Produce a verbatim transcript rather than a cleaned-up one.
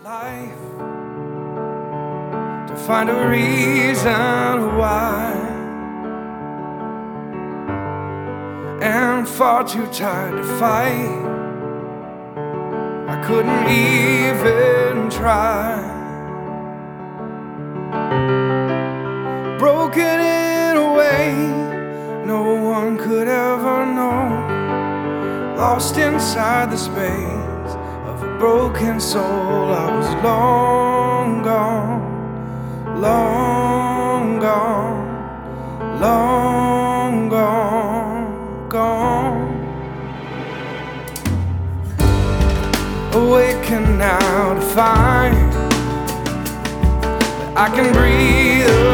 life to find a reason why, and far too tired to fight. I couldn't even try. Broken in a way no one could ever know, lost inside the space of a broken soul. I was long gone, long gone, long gone, gone. Awaken now to find that I can breathe